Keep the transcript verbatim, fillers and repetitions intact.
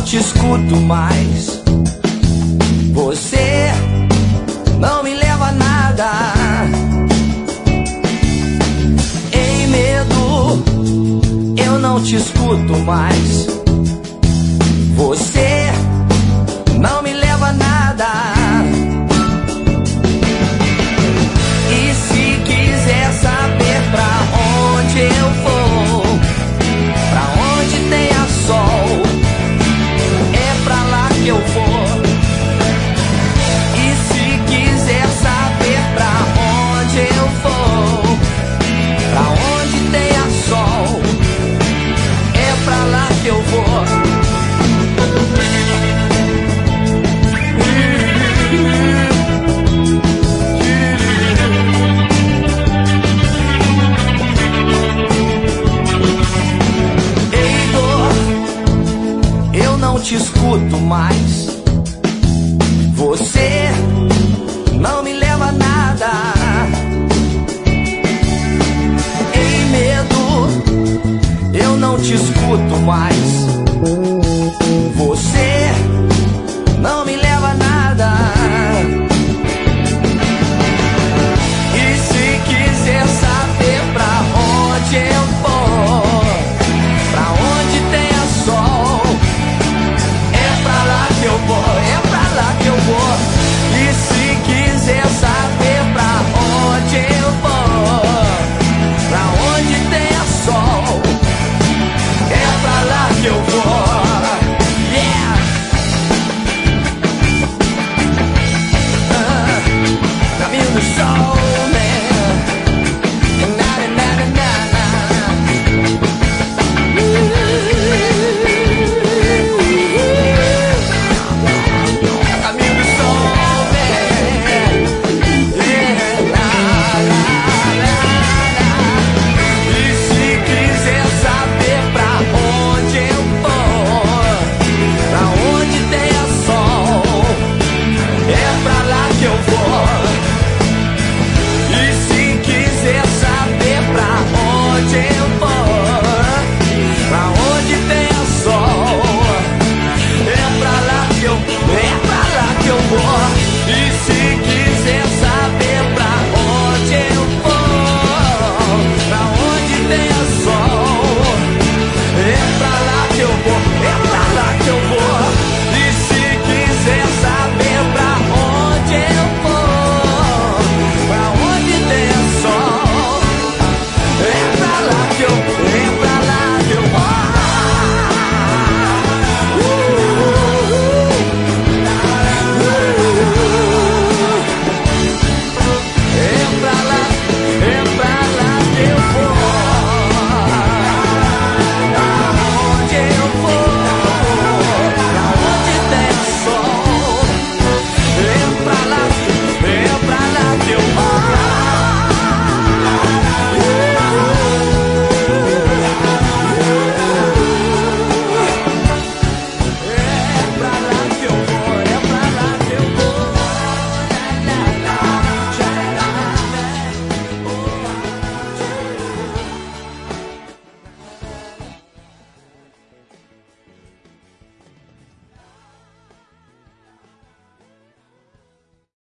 te escuto mais. Você não me leva a nada. Ei, medo, eu não te escuto mais. Você não me leva a nada. E se quiser saber pra onde eu vou, pra onde tenha sol, é pra lá que eu vou. E se quiser saber pra onde eu vou, pra onde tenha sol, é pra lá que eu vou. Ei, dor, eu não te escuto mais. Você não me leva a nada. Ei, medo, eu não te escuto mais. Você